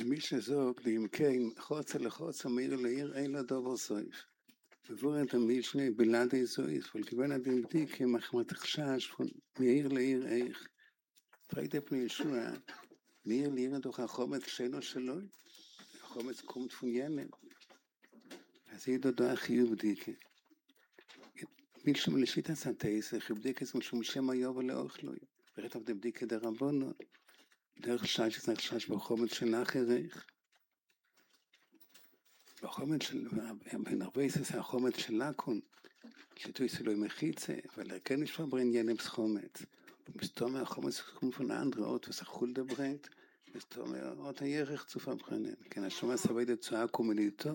מי שזוג, אם כן, חוצה לחוצה, מעיר לעיר, אין לה דובר סויף. עבור את המשנה, בלעדי זויף, ולכיוון הדמדי כמחמת חשש, מעיר לעיר איך. פרייטה פני ישוע, מעיר לעיר דוח החומץ שאינו שלוי, החומץ קומט פון ינם. אז היא דודו החיוב בדיקה. מלשום לשיטה סנטייסה, חיבדיקה זה משום שם היוב ולאוכלוי. ורת עבדי בדיקה דרבונו, דרך שש זה חשש בחומץ של אחריך. בחומץ של, בנרבייסס החומץ של לקון, שתוי סלוי מחיצה, אבל כן יש פברין ינם סחומץ. ומסתום מהחומץ קום פון האנדרות, וסחול דברנט, מסתום מהאות הירח צופה ברנן. כן, השומע סביידה צועה קומוניטו,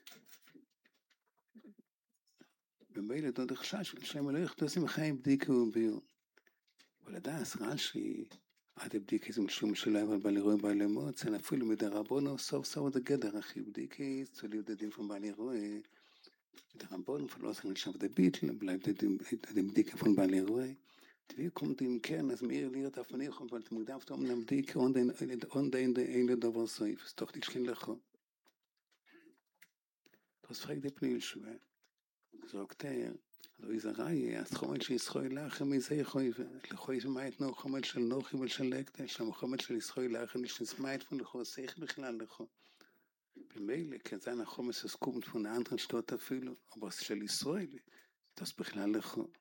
במילא דוד חשש, שם לא יכתוסים חיים בדיקה וביום. ולדעס רש"י, עד הבדיקה זה משום שלא אבל בעלי רואה בעלי מוצא, אפילו מדרבונו, סוף סוף את הגדר, אחי בדיקה, צולי יודעים פון בעלי רואה, מדרבונו, פלא עושים לשם דביטל, בלי יודעים בדיקה פון בעלי רואה, תביאו קומדים כן, אז מאיר ליר תפניכם, אבל תמודם פתאום נבדיקה, און אין לדובר סויף, אז תוך תשכין לכו. תוספק דפני ישוע, זרוקתר, לא יזרעי, אז חומד שישחוי לכם מזה יכוי, לכוי ומה יתנו חומד של נוחי ושל לקדש, שם חומד של ישחוי לכם נשנסמה את פון לכו, שיח בכלל לכו. במילא, כזן החומד שסקום תפון האנטרן שתות אפילו, אבל של ישראל, תוס בכלל לכו.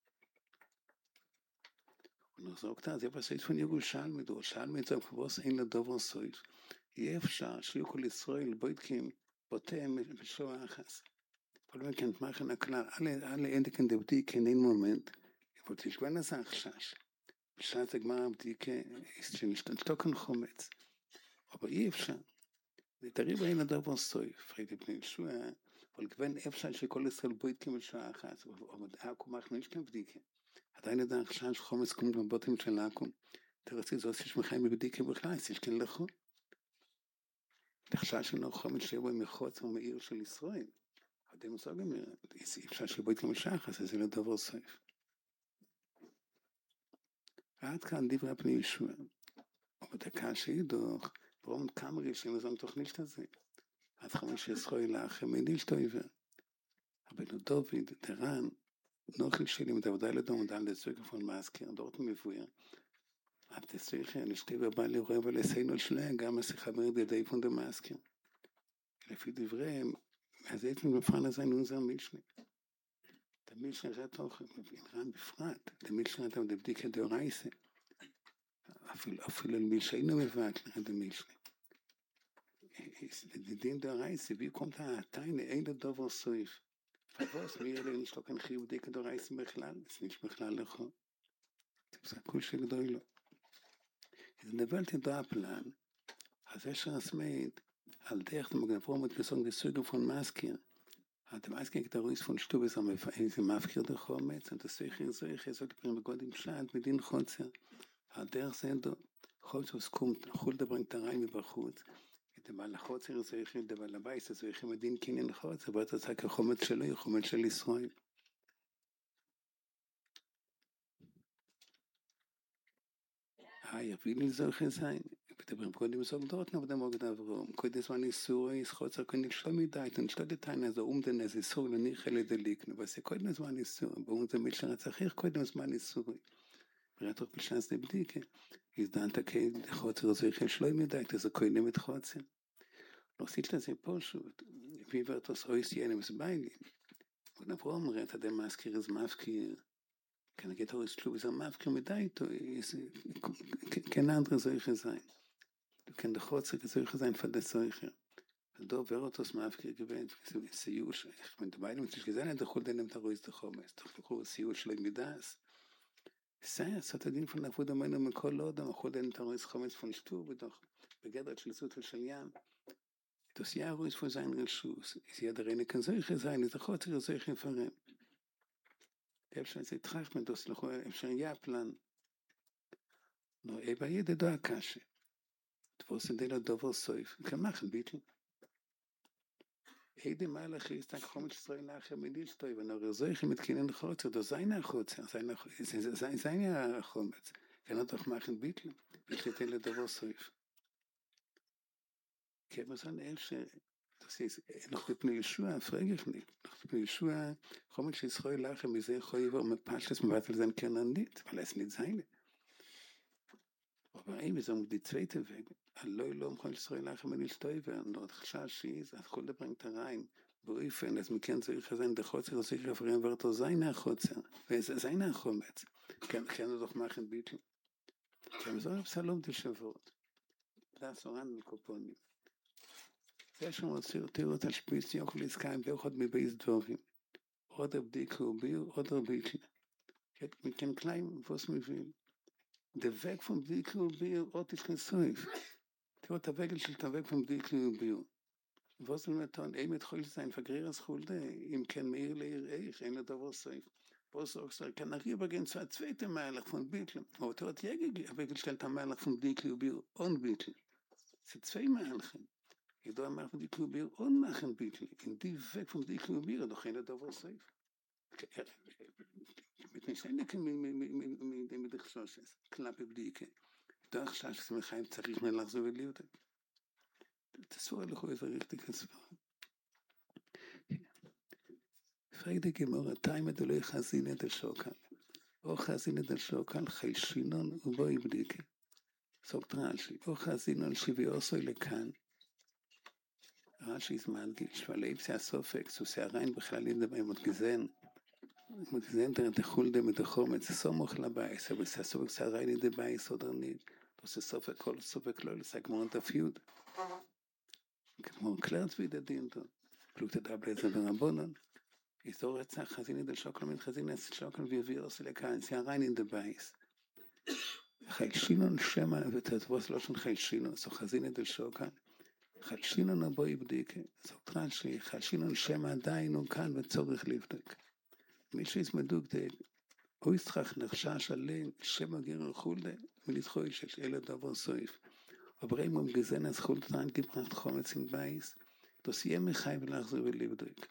ונזרוקתר, זה בסעית פון ירושלמי, ירושלמי זה כבוס אין לדובר סויף. יהיה אפשר שיהיו כל ישראל בוידקים, בוטם בשוע אחס. אבל כן, תמכן הכלל, אלה אינדיקן דבדיקה אין מומנט, אבל תשבן לזה החשש. בשעת הגמר הבדיקה, שנשתו כאן חומץ. אבל אי אפשר. זה תריב אין לדבר סויף, פרידי בני ישוע, אבל כוון אפשר שכל ישראל בוידקים בשעה אחת, אבל עקום אנחנו יש כאן בדיקה. עדיין לדע החשש חומץ קום בבוטים של עקום. תרצי זאת ששמחיים בבדיקה בכלל, יש כאן לכו. החשש שלנו חומץ שיבוא מחוץ ומעיר של ישראל. אתם מושגים, אפשר שבו יתקם שחס, אז זה לא דבר סויף. עד כאן דברי הפני ישוע. ובדקה שידוך, ברום כמה ראשונים לזון תוכנית הזה. עד 15 לכם, מידיל שטויבר. הבנו דוד, דרן, נוכל שלי, מדעבדי לדום, דל לצורך פון מאסקר, דורת מבויר. אב תצריכי, נשתי ובא לרואה ולסיינו שלהם, גם השיחה מרד ידי פון דמאסקר. לפי דבריהם, אז הייתם בפרן הזה נונזר מילשני. תמיד שזה תוכן, רן בפרט, תמיד שזה בדיקה דאורייסה. אפילו למי שהיינו מבט לך דמישני. דין דאורייסה, והיא קומת העתיים, אין לדובר סויף. פבוס, מי אלה נשלו כאן חיוב דיקה דאורייסה בכלל? זה נשמע בכלל לכו. זה כול שגדוי לו. אז נבלתי דאפלן, אז יש רסמית, על דרך דמגנפורמות בסוג דסוג פון מאסקיר, אתה מאסקיר כתרויס פון שטובס זה מאפקיר דחומץ, אתה שיחיר זויך, זאת פרים בגודים שעת, מדין חוצר, על דרך זה דו, חוצר סכום, חול דברנק תראי מבחוץ, את הבעל החוצר זויך, את הבעל הבייס, זויך מדין קינין חוצר, ואתה עושה כחומץ שלו, חומץ של ישראל. יביא לי זויך זין, ודברים קודם סוגדות נבדם מוגד אברום, קודם זמן איסור, חוצר קודם שלא מדי, תנשתות את העין הזו, אומדן איזה איסור לניחה לדליקנו, ועשה קודם זמן איסור, באום זה מיל שרצחיר, קודם זמן איסור. ורתוך בשנס לבדיקה, הזדנת כחוצר זויך שלא מדי, זה קודם את חוצר. לא עשית לזה פשוט, ויברתוס אויס ינם סביילים, ונברום ראת אדם מאזכיר אז מאפקיר, כן נגיד הוריס שלו איזה מאפקיר מדי איתו, כן אנדר זויך זין, כן דחוצר כזויך זין פדה זויך, דו ורתוס מאפקיר גבין, סיור שאיך מדביילים, תשגזן את דחול דנם תרויס דחומס, תחלקו סיור שלו מידס, סעת הדין פון נפוד אמנו מכל אודם, אכול דנם תרויס חומס פון שטור, בגדרת של סוטו של ים, das Jahr ist für seinen Schuss. Ist ja der eine kann solche sein, ist auch solche Verrem. Der schon seit Tracht mit das noch schon ja Plan. No, aber jede da Kasche. Du wirst den da Dover Soif. Kann machen bitte. Jede Mal ist da kommt Israel nachher mit dir stoi, wenn er solche mit Kindern hat, oder seine hat, seine kommt. Kann er doch machen bitte. Bitte den Dover Soif. Käme das ist noch mit Yeshua, frage ich nicht. Noch mit Yeshua, kommt es Israel lachen, mit sehr Chöiver, mit Paschles, mit Wattel sein können nicht, weil es nicht seine. Aber eben, so die zweite Weg, Alloi lo, kommt Israel lachen, mit nicht Teuver, und dort Chashash ist, als Kulde bringt rein, berufen, dass man kann sich sein, der Chotzer, sich referieren wird, sein Chotzer, es ist ein Chometz. Kann doch machen, bitte. Kann so Absalom die Shavot. Das war an Koponim. זה שמוציא אותי תשפיץ יוכל לזכאים באחד מבייס דברים. עוד הבדיקה וביר, עוד הרביטל. מכן קליים ווס מבין. דבק פום בדיקה וביר, עוד תשכנסויף. תראו את הווגל של תווק פום בדיקה וביר. ווס במתון, אין מתחול לזיין, פגריר הסחולדה, אם כן מאיר לעיר איך, אין לדבר סויף. ווס אוקסר, kann hier beginnen zu zweite Meilach von Bickel. Aber dort jäger, aber stellt der Meilach von Bickel und Bickel. Es sind zwei Meilachen. Ich da machen die Klubir und machen bitte. In die Weg von die Klubir doch keine da was safe. Mit nicht eine mit der Chance. Klappe bdike. Da Chance ist mir kein צריך mir nach so liebt. Das war doch so richtig das. Frage gemor time der le khazine der Schokal. O khazine der Schokal khilshinon u boy bdike. sagt Rashi. O khazinon shivioso lekan. רש"י מדגיש, ולאיפסי הסופקס, הוא שעריים בכלל ידבר, מותגזן את החולדה מתחומץ, סומוך לבייס, אבל הסופקס שעריים ידבייס עוד רנית, עושה סופק, כל סופק לא לסע כמו נטפיות, כמו קלרט וידדין טוב, פלוגת הדבלזר ורבונון, איזור רצח חזינית על שוקל מתחזינית, שוקל ויביא עושה לכאן, שעריים ידבייס, חילשינון שמה, ותתבוס לא שון חילשינון, זו חזינית על שוקל, חלשינון הבו יבדיקה, זאת רש"י, חלשינון שם עדיין הוא כאן וצורך לבדוק. מי שיסמדוק הוא יצטרך נחשש עליהם, שם הגר חולדה, ולתחוי שיש אלה דבר סויף. ובראים גם גזן אז חולדה טרן גברת חומץ עם בייס, תוסיה מחי ולחזור ולבדוק.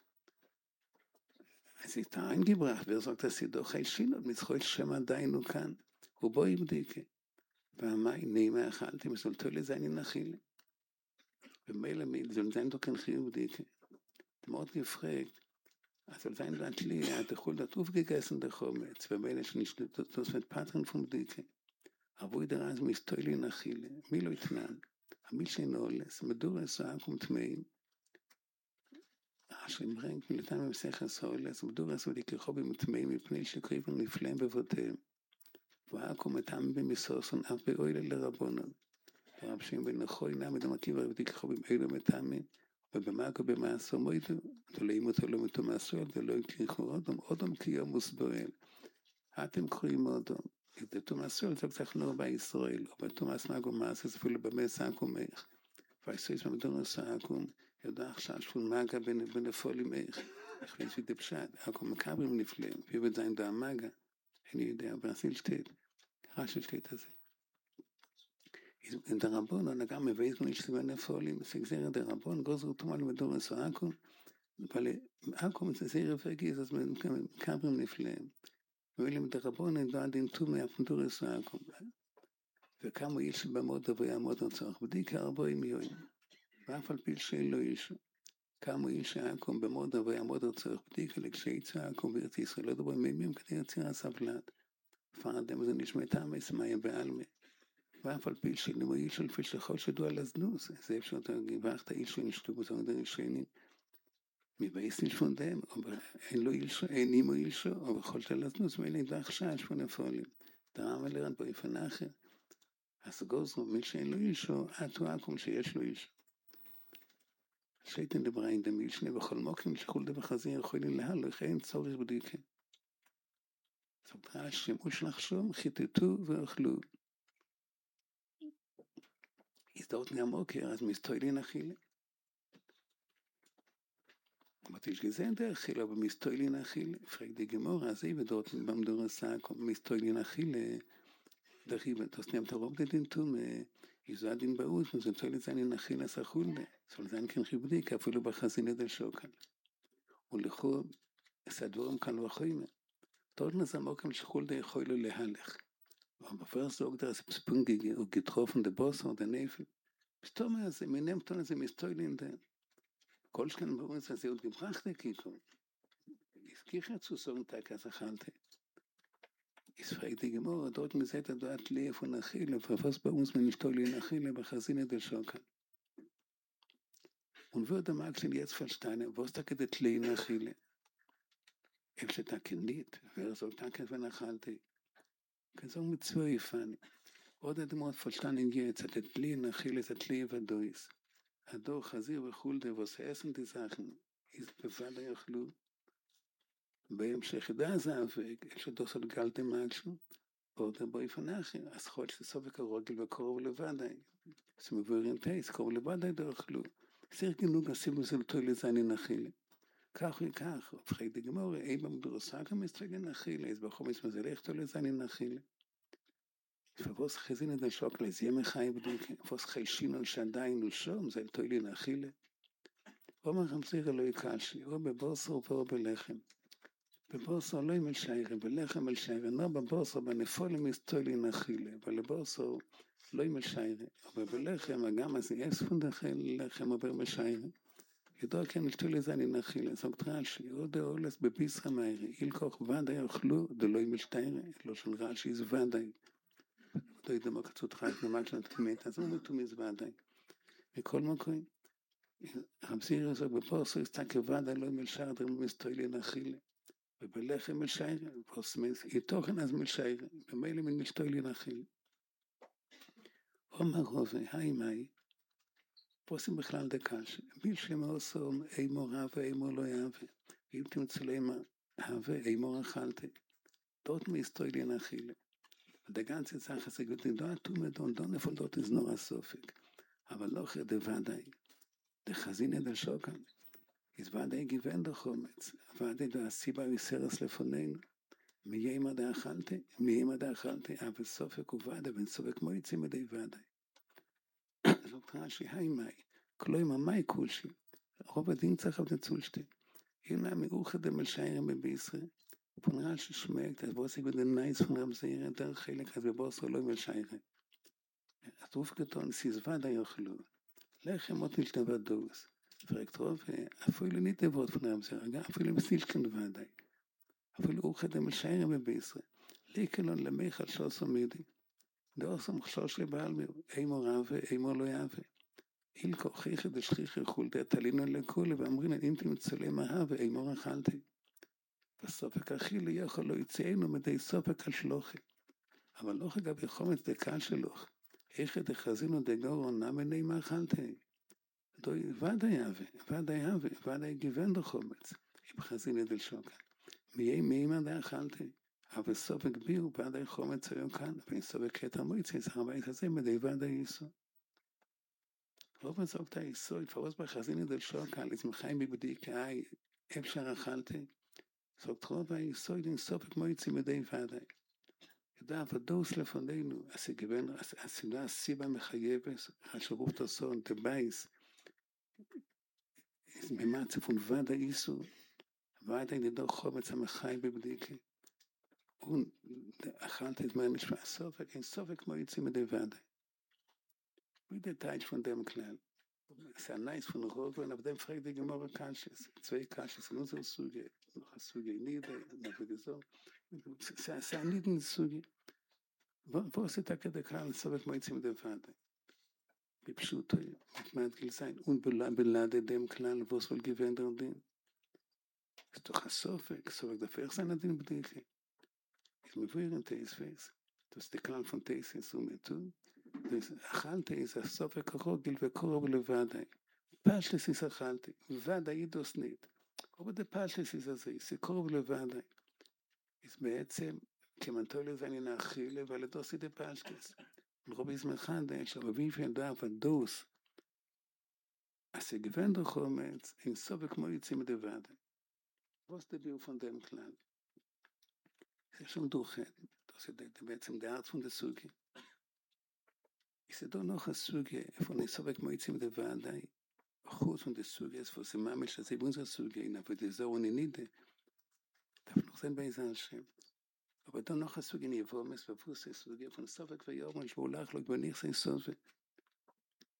אז היא טרן גברת, וזאת הסידו חלשינון, מתחוי שם עדיין הוא כאן, ובו יבדיקה. והמי נעימה אכלתי, מסולתו לזה אני נחילה. ומילא soll sein doch kein Chiyuvdike. Der Mord gefragt, soll sein Datli, hat der Chul dat aufgegessen, der Chometz, ומילא nicht das mit Patron vom Dike. Aber wo der Reis mit Toili nachile, Milo itnan, Amil shein oles, Medura Saakum Tmeim, Hashem bringt מילתם במסכת oles, Medura Saakum Tmeim, מפני שקריבן נפלאים בבותיהם, ואקום מתם במסוסון, אף באוילה לרבונון. הרב שם בן נחוי נעמד המקיב הרבתי כחובים אלו מטעמים ובמאקו במעשו מוידו ולאים אותו לא מתומעשו ולא יקריחו אודום כי יום מוסבואל אתם קוראים אודום את תומעשו זה קצת נור בישראל או בתומעש מאגו מעשה זה אפילו במס אקום איך ועשו יש במדור עושה אקום יודע עכשיו שפול מאגה בנפולים איך חפש ודפשד אקום מקברים נפלאים ויבד זין דו המאגה אני יודע ברסיל שתית רשי שתית הזה in der Rabbon, und גם מבייס לא נשתבא נפולים, סגזר der Rabbon, גוזר תומה למדור עשו אקום, אבל אקום זה זהיר וגז, אז מקברים נפלאים. ואילו der Rabbon, אין דו עדין תומה, אף מדור עשו אקום. וכמה איש במוד דברי עמוד הצורך, בדיקה 40 יום, ואף על פי שלא אישו. כמה איש אקום במוד דברי עמוד הצורך, בדיקה לכשיצא אקום בארץ ישראל, לא דברי מימים, כדי יציר הסבלת. פרדם זה נשמתה מסמיה בעלמי. ואף על פי שנמו איש על פי שכל שדוע לזנוס, זה אפשר גבחת איש ונשתו בזון דר ישנים, מבייס נשפונדם, אין נימו אישו, או יכולת לזנוס, ואין נדבך שש ונפולים. דרם אלרן באופן אחר, אז גוזרו, מי שאין לו אישו, עטו אקום שיש לו אישו. שייתן דבריין דמיל שני בכל מוקים, שחול דבר חזיר יכולים להלוך, אין צורך בדיקה. זאת אומרת, שימוש לחשום, חיטטו ואוכלו. ist dort nicht am Oker, als Mistoilin Achille. Aber ich gesehen der Achille, aber Mistoilin Achille, fragt die Gemora, also ich dort beim Durasag, Mistoilin Achille, das nimmt er auf den Tum, ich sah den bei uns, und soll sein in Achille Sachulde, soll sein kein Chibdik, אפילו בחזינה del Schokal. ולכו, סדורם כאן וחוימה. dort ist am Oker, שחולדה יכול לו להלך. Aber first sagt er, es ist Punkt getroffen, der Boss und der Nevel. פתאום הזה, מנהם פתאום הזה מסתוילין דה. כל שכן באורץ הזה עוד גברחת כיכו. הזכיחה צו סורנטק אז אכלתי. הספרתי גמור, דort מזה את הדעת לי איפה נחילה, פרפוס באורץ מנשתוילין נחילה בחזינה דל שוקה. Und würde Max jetzt verstehen, was da geht Lena Chile. Ich da kennt, wer soll danke wenn halte. Kannst auch mit zwei fahren. Oder du musst verstehen jetzt, dass Lena Chile das Leben da ist. Ado Khazir und was essen die Sachen. Ist befall יאכלו. בהמשך זה יש עוד עושה גלתי משהו. עוד בואי פנחי. אז חוד שסובק הרוגל וקרוב לבדי. אז מבורים טייס, קרוב לבדי דאכלו. סיר גנוג הסיבו זלתוי לזני נחילה. כך וכך, הופכי דגמור, אי במדורסה גם מסתגל נחילה, אז בחומץ מזלך תו לזני נחילה. פבוס חזין את השוק לזיהם החי בדוקה, פבוס חי שינו שעדיין הוא שום, זה תוי לי נחילה. אומר חמסיר אלוהי קשי, או בבוסר או בלחם. בבוסר לא עם אלשיירה, בלחם אלשיירה, לא בבוסר, בנפולים מסתוי לי נחילה, אבל לבוסר לא עם אלשיירה, אבל בלחם, גם אז יספון דחל לחם עובר בשיירה. ידוע כן אשתו לזני נחילה, זאת רש"י, עוד אולס בפיסחה מהירה, אילכוך ודאי אוכלו, דלא עם אלשתיירה, לא של רש"י, זה ודאי. לא יודע מה קצות חייך, נמק שנת כמת, אז הוא מתומיז ודאי. מכל מקום, המסיר הזה בפוסו, הסתכל ודאי לא עם אלשיירה, דרם מסתוי לי נחילה. ובלחם אלשיירה, פוסמס, יתוכן אז מלשיירה, במילא מן משתוי לי נחילה. אומר רובה, היי מאי, פוסים בכלל דקש, ביל שמאוסו אימו רבה, אימו לא יהווה, אם תמצא למה הווה, אימו אכלתי, דות מאסתוי לי נחילה. ודגן צצח הזה גדול, דו אטום אדון, דו נפול דות איזנור הסופק, אבל לא אחר דוודאי, דחזין את השוקן, אז ודאי גיוון דו חומץ, ודאי דו הסיבה ויסרס לפוננו, מיימה דאכלתי, אבל סופק וודאי, בן סופק מויצי מדי ודאי. זאת רש"י, היי מאי, כלומר מאי כולשי, רוב הדין צריך לצולשתי. אם המאוחד דמלשיירים בבישראל, פון רש"י שמקט, אז בוסק בדנייס פון רב זעירא, דרך חלק, אז בבוסר לא מלשיירים. אז רוב קטון, סיזוודה יאכלו, לחם עוד נשתבד דוס, פרקט רוב, אפילו ניתבות פון רב זעירא, אפילו מסילשכן ודאי, אפילו אוחד דמלשיירים בבישראל, ליקלון למיכל שלוש מידי, דאוסם חשוש לבעלמיר, אימו רבה, אימו לא יהווה. אילקו חיכה דשכיחה חולדה, תלינו לכולי, ואמרין, אם תמצא למה ואימו אכלתי. בסופק אכילי יכול לא יצאנו מדי סופק השלוחי. אבל לא חגבי חומץ דקה שלוך. איך דחזינו דגורו נמי מה אכלתי. ודאי הווה, ודאי גיוון דחומץ. אם חזיני דל שוקה. מי דה אכלתי. אבל סופק ביר, ודאי חומץ היום כאן, ואין סופק קטע מויצי, הבית הזה מדי ודאי ייסו. רוב מזוג היסו, התפרוס בחזיני דל שוקה, לזמחיים בבדיקה, אפשר אכלתי. זאת רוב היסו, אין סופק מויצי מדי ודאי. ידע, ודוס לפוננו, הסיבה הסיבה מחייבת, השרוף תוסון, דבייס, ממצפון ודאי ייסו, ודאי נדור חומץ המחיים בבדיקה. Und achalte es meine Schwester, ein Sofik moitzi mit der Wade. Wie der Teil von dem Kleinen. Es ist ein Nice von Rogo, und auf dem fragt die Gemorre Kasches. Zwei Kasches in unserer Suge, noch eine Suge in Nieder, noch wieder so. Es ist ein Nieden Suge. Wo ist der Kleine Sofik moitzi mit der Wade? Wie Pschuto, mit Madgil sein, und belade dem Kleinen, wo es wohl gewähnt und den. Es ist doch ein Sofik dafür sein an den Bedingungen. מבויר תייס פייס. Das der Klang von Teis ist so mit tun. Das Achalte ist das Sofek Rogel וקורב לוודאי. פשטס ist Achalte. ודאי דוס נית. אבל der פשטס ist הזה. זה קורב לוודאי. ist בעצם כמנתו לזני נאכילה אבל דוס ist der פשטס. רוב יזמחן דה יש אבל wie viel darf דוס. אז גוון דו חומץ אין סופק כמו יוצאים את הוודאי. was der Bild von dem Klang? Es ist schon durch, das ist בעצם der Art von der Suge. Es ist doch noch eine Suge, von der Sovek Moitzim der Wadai, חוץ von der Suge, es ist ממש שזה בונזר Suge, aber die so ohne Niede, darf noch sein bei Hashem. Aber dann noch eine Suge, die Wurmes, bewusste Suge, von Sovek und Jorm, ich wollte auch, wenn ich sein Sovek.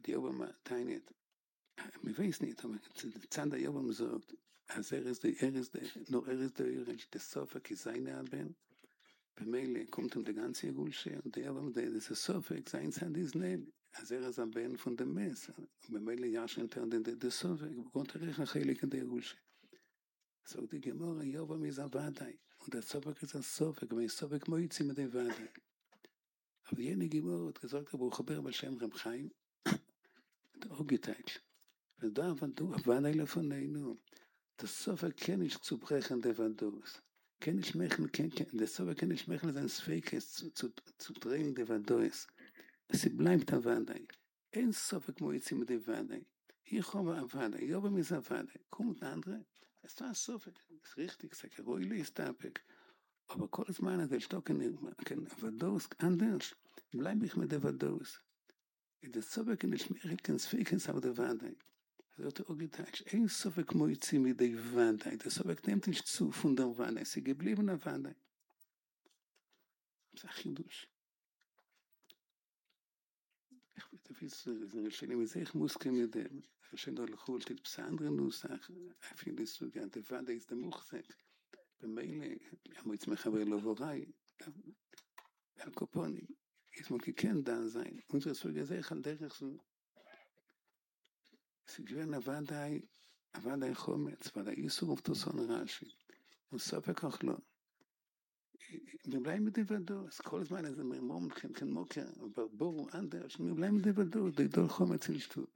die Jobam teinet, mir weiß nicht, aber Zander Jobam sagt, als ist der Sofak ist seine Aben, במילא kommt der ganze Gulsche und der ist ein Sofak, sein Zand ist nicht, als ist ein Ben von dem Mess, במילא jaschen der Sofak, bekommt ein Heilig in der Gulsche. Sagt die Gemorre, Jobam ist ein Wadai, und der Sofak ist ein Sofak, aber ein Sofak moitzi mit dem Wadai. Aber jene Gemorre hat gesagt, aber ich habe Shem Reb Chaim, hat auch geteilt. Und da von du, Wadai von Neinu, das Sofak kann ich zu brechen, der Vados. Kann ich machen, der Sofak kann ich machen, sein Sfeikes zu drehen, der Vados. Sie bleibt der Wadai. Ein Sofak moitzi mit dem Wadai. Ich habe ein Wadai, Jobam ist ein Wadai. Kommt ein anderer, es war Sofak. Das ist richtig, sag ich, Roili ist Tapek. Aber kurz meine, der Stocken, kann Vados anders, bleibe ich mit der Vados. Der Sofak kann ich machen, kann Sfeikes auf der Wadai. Das hat auch geteilt. Ein Sofak moitzi mit der Wadai. Der Sofak nimmt nicht zu von der Wadai. Sie geblieben der Wadai. Das ist ein Chidush. Ich muss mit dem. Ich habe noch geholt, die andere Nussach. Ich finde es so gern. Der Wadai ist der Muchsek. במילא, המועץ מחבר לבוראי, על קופוני, יש מוקי כן דן זין, unser סוג הזה על דרך זו. סגוון הוודאי חומץ, ודאי איסור ופתוסון רש"י, וסופק אוכלו. מבלי מדוודו, אז כל הזמן איזה מרמום, כן מוקר, ברבורו, אנדרש, מבלי מדוודו, דגדול חומץ לשתות.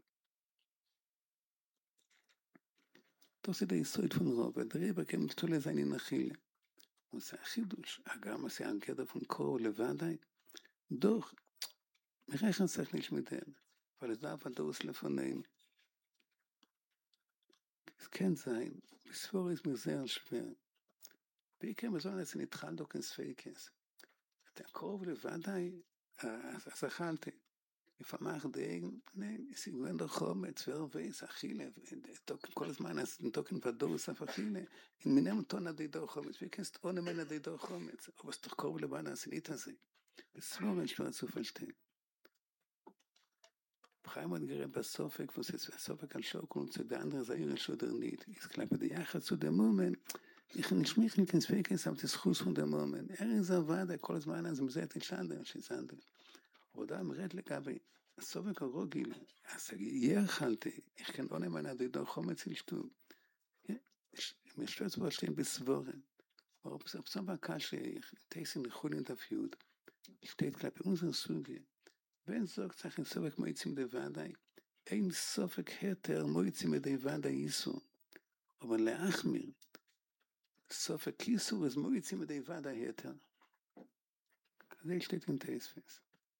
Das ist der Isot von Rove. Der Rebbe kann nicht tolle sein in Achille. Und es ist ein Chidush. Agam ist ja ein Keder von Kor Levadai. Doch, wir rechnen sich nicht mit dem. Weil es darf das Lefonein. Es kann sein, bis vor ist mir sehr schwer. Wie kann man sagen, dass es nicht Chaldock ins Fake ist? Der Kor Levadai, als Achalte. לפעמים דאגן, sie gehen doch mit zwei Weiß, Achille, כל הזמן, תוקן ודוס, אף Achille, in מינם טונה די דור חומץ, וכנסת עונה מנה די דור חומץ, אבל זה תחקור לבן הסנית הזה, בסבור אין שפר צופלשטיין. בחיים עוד גרם בסופק, והסופק על שוקול, zu der andere Seite schon nicht. Ich glaube, der Jachar zu dem Moment, ich nicht mich nicht ins Fekes, aber das Schuss von dem Moment. Ist aber, der כל הזמן, אז הוא זאת אין שסנדר. oder am Red לגבי הסובק הרוגיל, אז יהיה אכלתי, איך כן עונה מנה דידור חומץ לשתות. משפט זו שתיים בסבורן. Aber so war Kasche, Tesen Chulin Dafiud, steht klar unsere Suge. Wenn sagt sich in Sofak Moitzim de Vadai, ein Sofak Heter Moitzim de Vadai Isu. Aber Leachmir, Sofak Isu ist Moitzim de Vadai Heter. Das steht in Tesfes.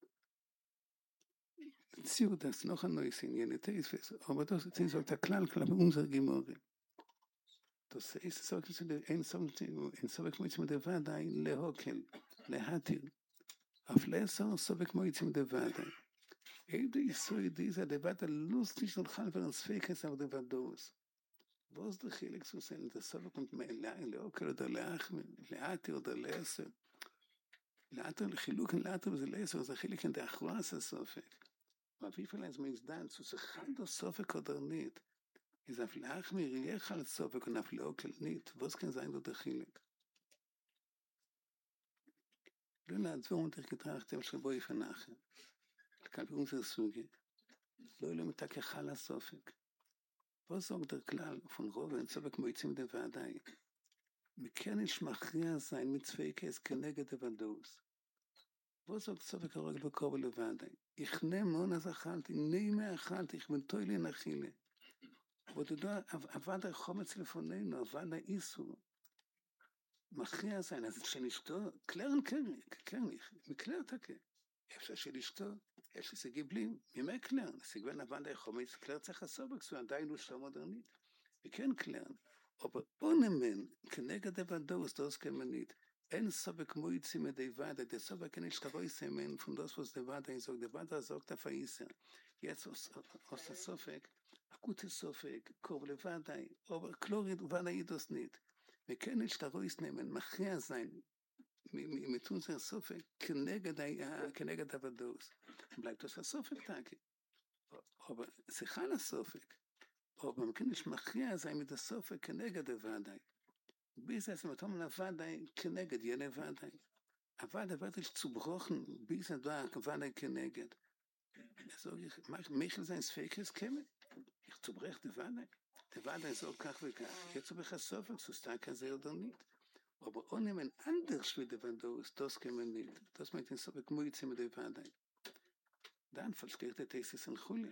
Zieh das noch ein neues in jene Tesfes, aber das ist so der klar unser Gemorge. Das ist so ein Sofak Moitzim de Vadai Lehokel, Lehatir. auf Lesser Sofak Moitzim de Vadai. Ede ist so dieser Debatte lustig und halber ins Fekes auf der Vados. Was der Chilik zu sein, der Sofak und Lehokel oder Lehatir oder Lesser. Lehatir Lechiluk und Lehatir זה Lesser, זה חיליק in der Achwas Sofak. Aber wie viel ist mir dann zu sich der Sofak oder nicht? Ist auf Leachmir Jechal Sofak und auf Lehokel nicht. Was kann sein der Chilik? Dann hat so untergetracht, der Schaboi von nachher. kann unsere Suche. לא אלו מתקחה לסופק. פה זאת הכלל, von רובן, סופק מועצים דוודאי. מכן יש מכריע זין מצפקס כנגד הוודוס. פה זאת סופק הרגל בקור לבדאי. יכנה מון אז אכלתי, נעימה אכלתי, יכמנתוי לי נחילה. ואתה יודע, עבד החומץ לפוננו, עבד האיסור. מכריע זין, אז כשנשתו, קלרן קרניך, מקלר תקה. אפשר שלשתו, יש לזה גיבלים, ממי קלרן, סגוון עבד החומץ, קלר צריך הסובק, זו עדיין הוא שם מודרנית. וכן קלרן, אבל אונמן, כנגד הוודאוס, דוס כמנית, אין סובק מויצים מדי ודאי, דה סובק אין שתרוי סמן, פונדוס פוס דה ודאי זוג, דה ודאי זוג תפאיסר. יש עושה סופק, אקוטי סופק, קורב לוודאי, אבל קלורית ודאי דוסנית. וכן יש תרוי סמן, מכריע זין, mit unserer Sofek כנגד הוודאוס. bleibt das Sofek-Tage. אבל זה חל הסופק. או במקום יש מכריע זה עם את הסופק כנגד הוודאי. ביזה זה מתום לוודאי כנגד יהיה לוודאי. הוודאי יש צוברוכן, ביזה דואה הוודאי כנגד. אז מיכל זה ספקס כמת. איך צוברך דוודאי? דוודאי זה כך וכך. יצא בך סופק, סוסטה כזה אודונית. Aber ohne ein anderes wie der Vandos, das kann man nicht. Das meint so wie Gmuitze mit der Wadai. Dann versteht der Thesis in Chuli.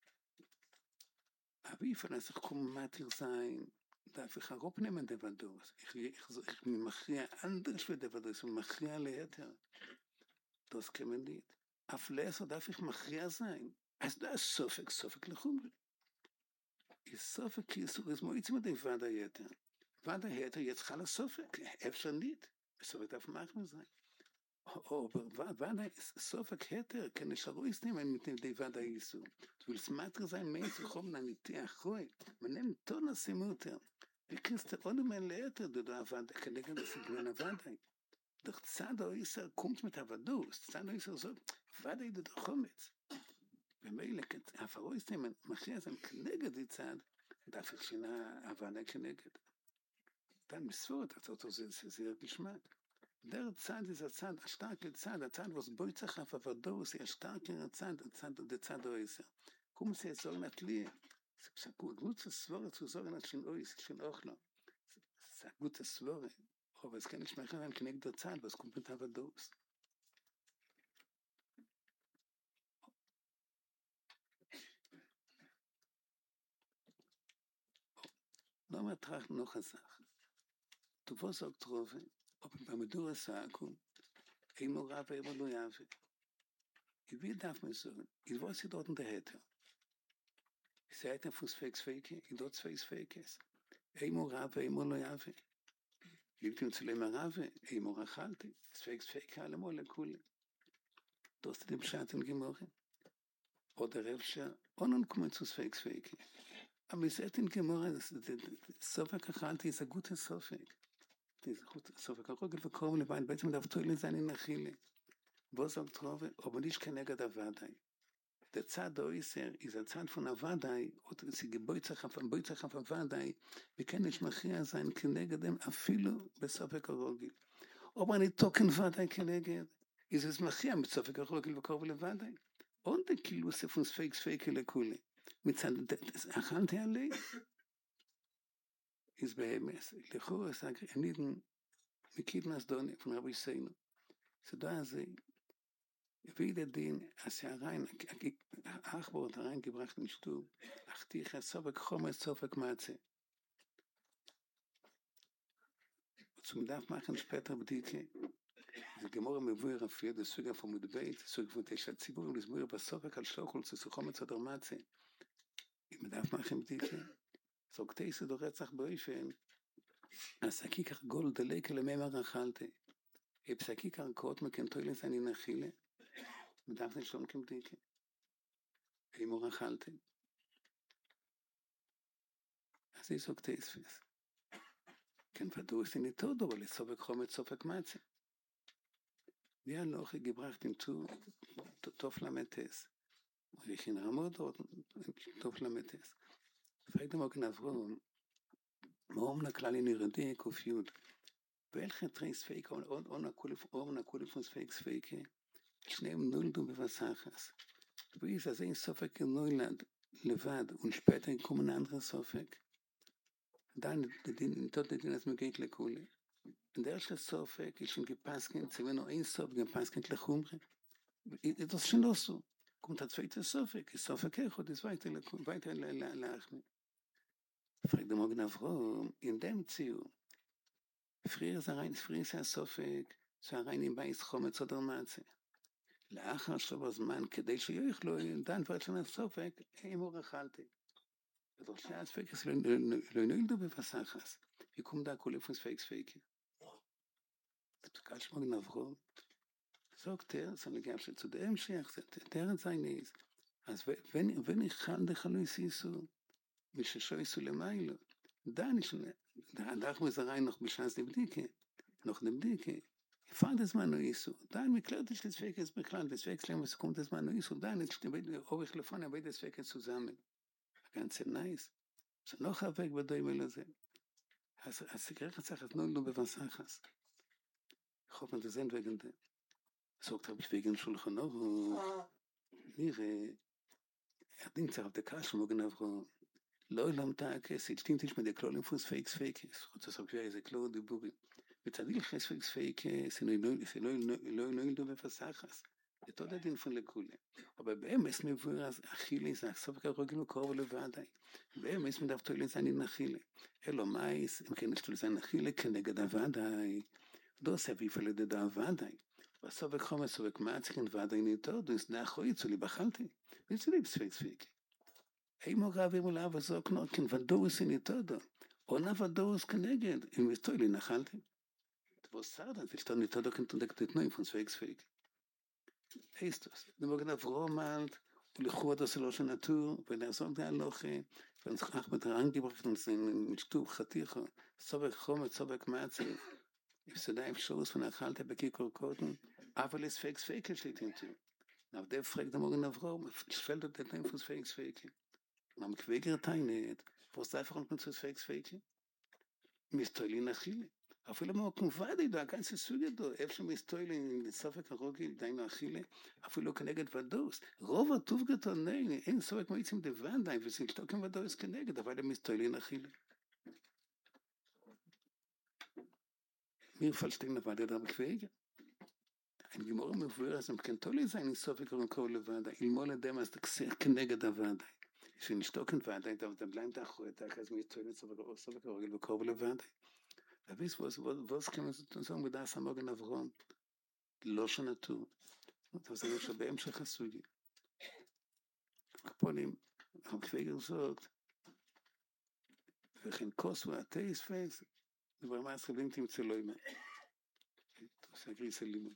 Aber wie von sich kommatir sein, darf ich auch abnehmen der Vandos. Ich machria anders wie der Vandos, und machria leiter. Das kann man nicht. Auf Leser darf ich machria sein. Also da ist Sofek lechumri. Ist Sofek, ist Gmuitze mit der Wadai jeter. Wadai jeter, jetzt kann es Sofek. אפשר nicht. So wird auf machen sein. Aber Wadai ist Sofek heter, kann ich auch nicht nehmen mit dem Wadai Jesu. Du willst Mater sein, Mensch, kommen an die Achroi. Man nimmt Tona Simuter. Wie kannst du ohne mein Leiter, du da Wadai, kann ich das nicht mehr Wadai. Doch Zado Isser kommt mit Avadus. Zado Isser sagt, Wadai du doch kommst. ומילא, אפרו ist nehmen, מחיע sein כנגד die Zad, darf ich schon Wadai כנגד. Dann misfort, also sehr Geschmack. Der Zad ist ein Zad, ein starker Zad, ein Zad, was Beuzach auf Avados, ein starker Zad, der Zad Oiser. Kommen Sie jetzt sagen, dass Lie, es ist ein gutes Wort zu sagen, dass schon Ois, schon Ochlo. Es ist ein gutes Wort, aber es kann nicht mehr sein, knickt der Zad, was kommt mit Avados. Noch mal trachten noch eine Sache. Du wirst auch getroffen, ob beim Medura Saku, immer Rabe, immer Loyave. Wie darf man sagen? Ich weiß nicht, dort in der Hätte. Ich sage einfach von Sphinx-Fake, ich dort Sphinx-Fakes. Einmal Rabe, einmal Loyave. Liebt ihm zu leben Rabe, einmal Rachalte. Sphinx-Fake, allemal lekule. Das ist dem Schatten gemorgen. Oder Rebscher, ohne kommen zu Sphinx-Fake. Aber ich sage in Gemorgen, Sofak Rachalte ist ein guter Sofak. Das ist ein guter Sofak. Auch wenn wir kommen, wir werden auf Toilen sein in Achille. Was sagt Trove? Aber nicht kein Ärger der Wadai. Der Zad Oiser ist ein Zad von der Wadai, oder sie Beuzach auf der Wadai, wir können nicht machia sein, כנגד dem, אפילו בסופק הרוגל. Aber אני תוקן ודאי כנגד, ist es machia mit סופק הרוגל וקרוב לוודאי. Und der Kilus von Sphinx לכולי. מצד אכלתי עלי, ist בהמס. לכאורה סגר, אני מקידמס דוני, von רבי סיינו. סדוע הזה, wie der Ding, als rein, Achbord reingebracht in den Stuhl, ach, die Sofek Chomer, Sofek Matze. Zum Darf machen später Bdike, die Gemorre Mevuer auf jede Suga vom Udbeit, Suga von Tesha Zibur, und das Mevuer bei Sofek al Schokol zu Chomer zu der Matze. Im Darf machen Bdike, sagt Teise doch Retzach Beufen, als Akikach Gold, der Leke Lememar Achalte, Epsakikach Kot, Mekentoilen sein in Achille, man darf nicht schon kommen Bdike. Einmal Achalte. אז היא סוג תספס. כן, ודאו ist nicht tot, aber es Sofek Chomer, Sofek Matze. Wie noch gebracht in zu Tov Lametes. Und ich in Ramot dort, Tov Lametes. Fragt mal genau, warum na klar in Irene Kofiut. Welche Trainsfake und ohne Kule von Fake schneiden null du Bewassachas. Wie ist das in Sofek in Neuland levad und später kommen andere Sofek. Dann tot den das möglich lekule. Und der erste Sofek ist schon gepasst, wenn nur ein Sofek gepasst lechumre. Das ist schon so. Kommt der zweite Sofek, ist Sofek echot, ist weiter lachmen. Fragt der Morgen auf Rom, in dem Ziel. Früher ist ein Sofek, so rein in Beis Chomet zu der Matze. לאחר שבזמן, כדי שיוכלו, דן פרצ'ן הסופק, אימו רחלתי. ודור שהספקס לא נולדו בפסחס. יקום דה כולף וספקס. זה פסקה שמוג נברו. sagt er, so eine Gabsche zu dem Schiach, der sein ist. Also wenn ich kann, der kann ich sie so, mich schoi so lemailo. Da nicht, da darf man rein noch bescheiß dem Dicke, noch dem Dicke. פארט זמן לא יסו, dann miklärt ich das Zweckes beklannt, das Wechseln, was kommt das man לא יסו, dann ist אורך לפון, aber das Zweckes zusammen. ganz nice. So noch weg בדוימל הזה. אז ככה צריך אז נולדו בבסחס. Ich hoffe, das sind wegen der. Sagt habe ich wegen Schulchanov, er denkt sich auf der Kasse, morgen auf לא למתה הכסית, שתים תשמע דה כלולים פוס פייקס פייקס, חוץ לסוף שהיה איזה כלול דיבורים. וצדיק חס פייקס פייקס, לא ילדו בפסחס. זה תודה דין פון לכולם. אבל באמס מבואר אז אכילי זה, סוף כרוגל וקרוב לבדי. באמס מדוותו לזה אני נחילה. אלו מייס, אם כן יש לו לזה נחילה כנגד הוודאי. דוס אביף על ידי הוודאי. בסוף חומר סובק מעצקן ודאי ניתו, דוס דאחו יצאו לי בחלתי. וזה לי בספייקס פייקס. אימו רבי מולה וזוק נותקן ודאוס אין יתודו, עונה ודאוס כנגד, אם יסטוי לי נחלתם. תבוא סרדה, זה שתון יתודו כנתודק תתנועים פון ספייק ספייק. איסטוס, נמוגן אברומלד, ולכו עד עושה לו שנטור, ולעזור דה הלוכה, ונצחח בתרנגי ברכתון, נשתוב חתיכו, סובק חומר, סובק מעצר, יפסדה אפשורוס ונחלת בקיקור קוטן, אבל לספייק ספייק יש לי תנתים. נעבדי פרק דמוגן אברום, שפלת את תתנועים פון ספייק ספייק. Man kwegert teinet, was einfach und zu Fake. Mistoili nachile. Auf viele mal konvade da ganze Züge da, efsch mistoili in Safek Rogi deine achile, auf viele connected vados. Rova tuvget nein, in so ek mit dem Wand, wir sind stocken vados connected, aber der mistoili nachile. Mir verstehen da da bekwege. Ein Gemor mir für das Kentoli sein in Safek und Kohle Wanda, il mol dem as tkser connected da Wanda. שנשתוקן ועדיין, אתה בליים תאחורת, אז מיתולת סובק הרגל וקרוב לוועדי. וויס, ווס כמה זאת נזום בדעס המוגן אברום, לא שנתו, זה לא שבהמשך הסוגי. כפולים, המקוויגר זאת, וכן כוס והטייס פייס, דבר מה הסרבים תמצא לא אימה. תעושה גריסה לימוד,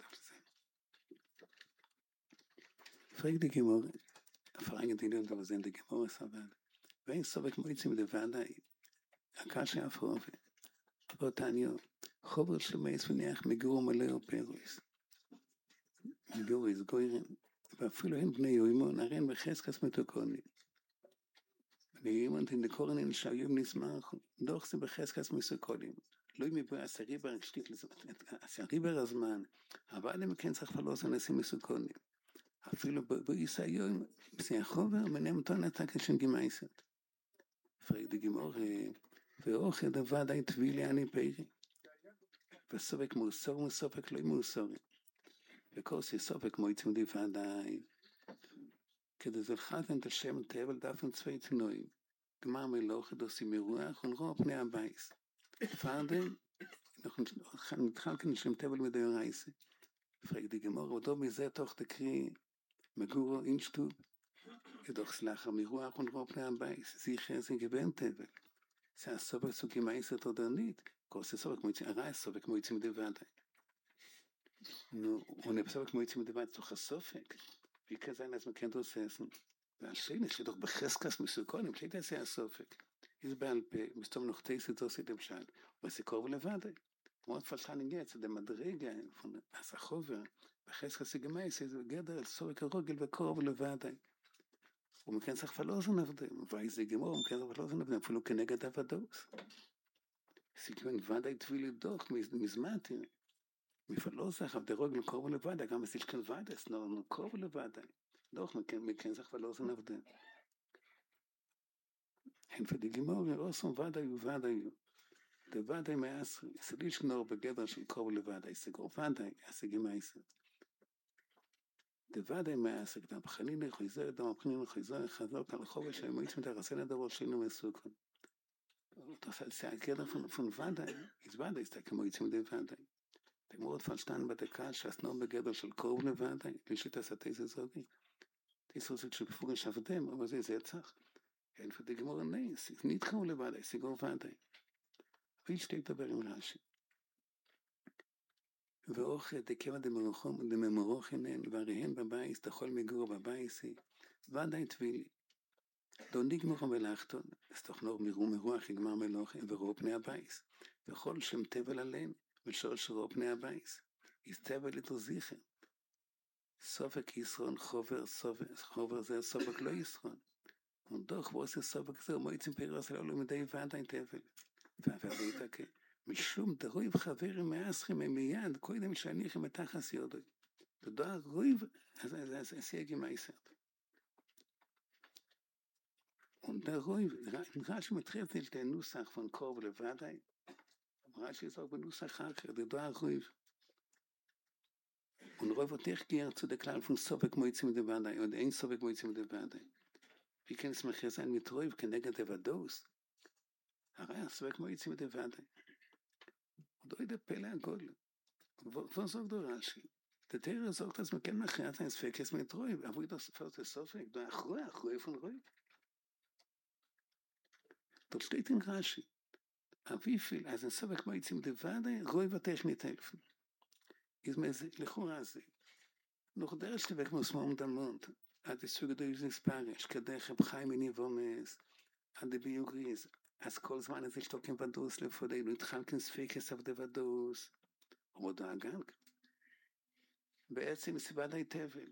פרק די גמור, Fragen, die da sind, die Gemorres haben. Wenn ich so weg mit der Wanda, Akasha Afrofe, Botanio, Chober Schlemeis von Jach, Meguro Maleo Peruis. Meguro ist Goyren, ואפילו הם בני יוימו, נראים בחסקס מתוקוני. בני יוימו, אין דקורנין שהיום נשמחו, דוח זה בחסקס מסוקולים. לא מבוא הסריבר, הסריבר הזמן, אבל הם כן צריך פלוס אנשים מסוקונים. אפילו בויס היום, פסי החובר, מנהם תונת הקשן גמייסת. פריק די גמור, ואוכל דווד אי טבילי אני פיירי. וסובק מוסור, מסופק לא מוסורי. וקורסי סופק מויצים די ועדיי. כדי זלחתם את השם תבל דפן צווי תנועים. גמר מלוך דוסי מרוח ונרוא פני הבייס. פרדם, אנחנו נתחל כאן לשם תבל מדי רייסי. פריק די גמור, ודו מזה תוך תקריא, מגורו אינשטוב, ידוך סלחה מרוח ונרוא פני הבייס. זיכר זה גבין תבל. זה הסופק סוגי מייסת עודרנית. קורסי סופק מויצים, הרעי סופק מויצים די ועדיי. נו, ונפסוק כמו יצאים מדבר תוך הסופק, וכזה אז מכן תוססן. והשני, שדוך בחסקס מסוכונים, שהייתה זה הסופק. יסבל פה, מסתום נוחתי סדוסי דמשל, וסיכור ולבדי. מאוד פלשן נגץ, זה מדרגה, אז החובר, בחסקס יגמייס, זה גדר על סורק הרוגל וקור ולבדי. ומכן צריך פלוזן עבדם, ואיזה גמור, ומכן צריך פלוזן עבדם, אפילו כנגד עבדוס. סיכון ודאי תבילי דוח, מזמתי. מפלוסך, אבל דרוג לקרוב לבדה, גם מסיל כאן ודס, נקרוב לבדה. דוח, מכן זך ולוזן עבדה. הן פדיגימור, אוסם ודאי. דוודאי מעשרי, סליש נור בגדר של קרוב לבדה, סגור ודאי, הסגים העשר. דוודאי מעשרי, דם חנינה חוזר, דם חנינה חוזר, חזור כאן לחובש, שהמועצים תרסן הדבר שינו מסוכן. זה הגדר פון ודאי, אז ודאי, זה כמועצים די ודאי. תגמורת פלשתן בדקה שעשנו בגדר של קרוב לבדי, לשית עשתי זה זוגי. תסרוסת שפוגש עבדם, אבל זה יצח. אין פתגמור נס, נתחו לבדי, סיגור ודאי. ויל שתי דבר עם רש"י. ואוכל דקבע דממרוך אינן, והריהן בבייס, תחול מגור בבייסי, ודאי תבילי. לא נגמור מלאכתון, אז תוכנור מרוח יגמר מלוך, ורואו פני הבייס. וכל שם תבל עליהם, ושול שרואו פני הבייס. יסתבל איתו זיכר. סופק ישרון חובר זה סופק לא ישרון. ודוח ועושה סופק זה, מועצים פירוס על עולם מדי ועדיין תבל. והבית הכי. משום דרויב חברים מאסכים הם מיד, קודם שהניחים את תחס יודוי. ודוח רויב, אז זה סייגי מייסרת. ודרויב, רש"י מתחיל את הנוסח von קורב לבדי, רש"י זוג בנוסח אחר, דוח רויב. ונרויב אותך גייר zu der Klall von סופק מועצים דבדי, עוד אין סופק מועצים דבדי. wie kann es mich sein mit רויב כנגד דבדוס? הרי הסופק מועצים דבדי. ודאי דפלא הגודל. וזוג דו רש"י. דתרא זוגת אז מכן מכריעת אין ספקס mit רויב, אבל הוא סופק סופק, אחרי von רויב. dort steht in Rashi, wie viel, als ein סופק מועצים דבדי, רויב הטכנית helfen. ist mir לכאורה זה. noch der erste Weg muss man den Mund. Hat die Züge durch den Sparisch, kadech Chaim in Ivomes, hat die Bioris, als כל זמן הזה שתוקים ודוס לפודנו, התחלקן ספיקס auf der ודוס, או דאגן. בעצם סיבת היטבל.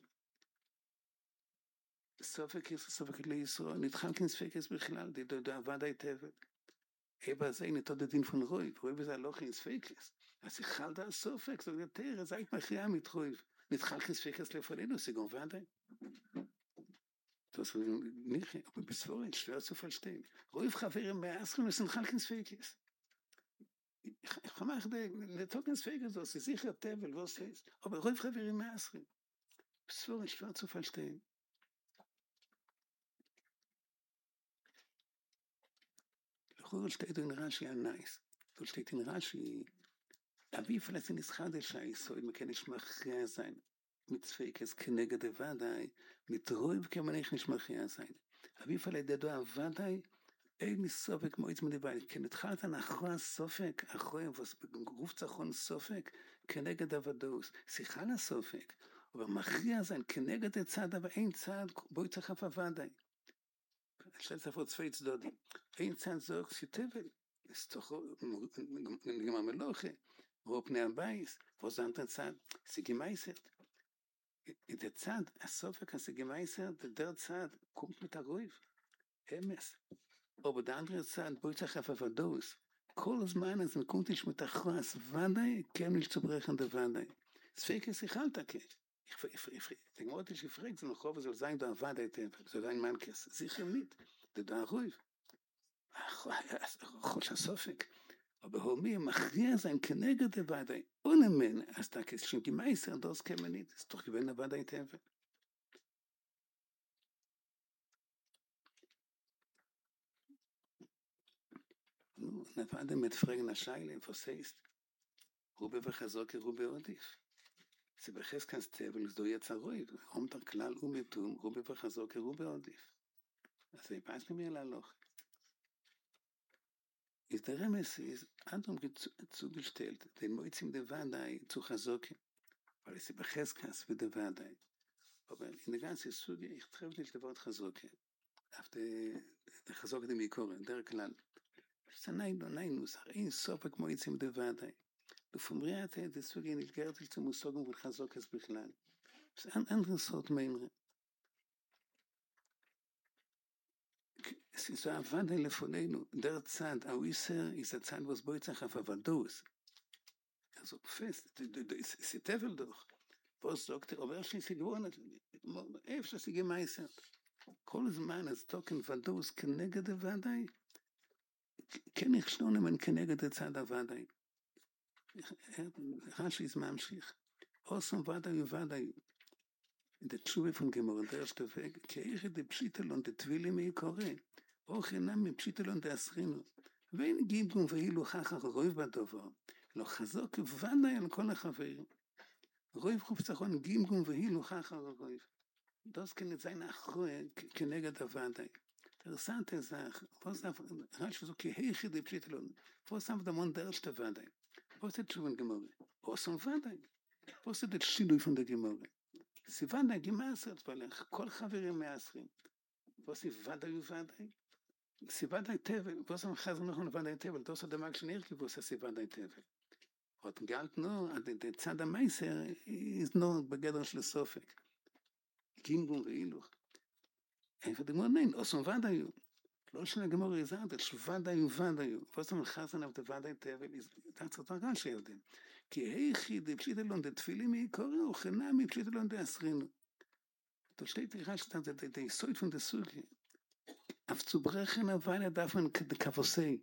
סופק לישראל, נתחלקן ספיקס בכלל, דאבד היטבל. אבא זה נתוד הדין פון רויב, רויב זה לא כן ספיקס. אז יחל דה סופק, זאת יותר, זה היית מכריעה מתרויב. נתחלקן ספיקס לפודנו, סיגון ועדיין. Das ist nicht, aber bis vorhin schwer zu verstehen. Ruhig Chaverim me'aschim müssen Chalkins Fekis. Ich habe mir Tokens Fekis, das ist sicher Tevel, was ist. Aber ruhig Chaverim me'aschim. Bis vorhin schwer zu verstehen. Lechur steht in Rashi nice. Dort steht in Rashi, wie vielleicht in Ischade Scheiße, man kann nicht mehr sein. mit Fekes כנגד הוודאי, מתרויב כמניח נשמחיה זין. אבי פעל ידדו הוודאי, אין סופק מועץ מדבאי, כן התחלת אחרי הסופק, אחרי גוף צחון סופק, כנגד הוודאוס, שיחה לסופק, ובמכריע זין, כנגד הצד, אבל אין צד, בואי צחף הוודאי. של ספרות צפי צדודים. אין צד זוג שתבל, נגמר מלוכה, רוב פני הבייס, וזנת הצד, סיגי מייסת. in der Zeit, als Sofek, als Gemeißer, der Zeit kommt mit der Ruhig, Emes. Aber der andere Zeit, wo ich sage, auf der Dos, כל הזמן הזה, kommt nicht mit der Chras, ודאי, כן nicht zu brechen der ודאי. Deswegen ist sich halt okay. Ich wollte dich gefragt, so noch soll sein, der ודאי Tempel, soll sein Mankes. Sicher nicht, der Ruhig. חוש הסופק. aber homie machria sein kneged der wadai ohne men as da kes schon gemeißer das kann man nicht ist doch gewinn der wadai tevel nu na vade mit fragen na scheile was heißt rube verchazok rube odif sie bechs kannst tevel do jetzt ruhig kommt der klal metum rube verchazok rube odif also ich weiß nicht mehr la loch ist der Remes ist Anton zugestellt, den Moizim der Wadai zu Chazokim, weil es ist Becheskas für der Wadai. Aber in der ganzen Suge, ich treffe nicht das Wort Chazokim, auf der Chazokim dem Ikoren, der Klall. Es ist ein Nusach, ein Sofak Moizim der Wadai. Du formriert die Suge nicht gertig zum Musogen von Chazokas Bechlal. Es ist ein anderes Sort Meimre. Es ist so ein Wadai לפוננו, der Zad, Awisser, ist der Zad, was Boizach auf Avadus. Also fest, es ist Tevel doch. Was sagt er, aber erst ist sie gewohnt, öfter sie gemeißert. כל הזמן, אז תוקן Vadus, כנגד הוודאי, כן נכשלון אם כנגד הצד הוודאי. רש"י ist ממשיך. Osam ודאי וודאי. In der Tshuwe von Gemorren, der erste Weg, kehre die Pschitelon, die Twili mei Kore, auch inam mit Pschitelon der Asrino. ואין גיבום ואילו חכך רויב בדובר, לא חזוק ודאי על כל החברים. רויב חופצחון גיבום ואילו חכך רויב. Das kann nicht sein, כנגד הוודאי. Interessante Sache, was auf Rashi so kehre die Pschitelon, was auf der Mond der erste ודאי. Was ist schon Gemorre? Osam ודאי. Was ist das Schilui von der Gemorre? sie ודאי גמאסרת בלך, כל חברים מעשרים. was ist ודאי וודאי? sie ודאי תבל, was am Chazon noch ודאי תבל, das hat der Mag schon ergibt, was ist ודאי תבל. עוד גלת נו, צד המייסר, is no בגדר של סופק. גינגום ואילוך. איפה דגמור נין, עושים ודאיו. לא שנה גמור יזרת, שוודאיו ודאיו. ועושים לחסן אב דוודאי תבל, אתה צריך גם שיודעים. כי היכי דפשיט אלון דתפילים מעיקורו, חנמי פשיט אלון דאסרינו. תושתי תראה שאתה זה יסוית פון דסוגי. אף צוברכן הווילה דפן כבוסי.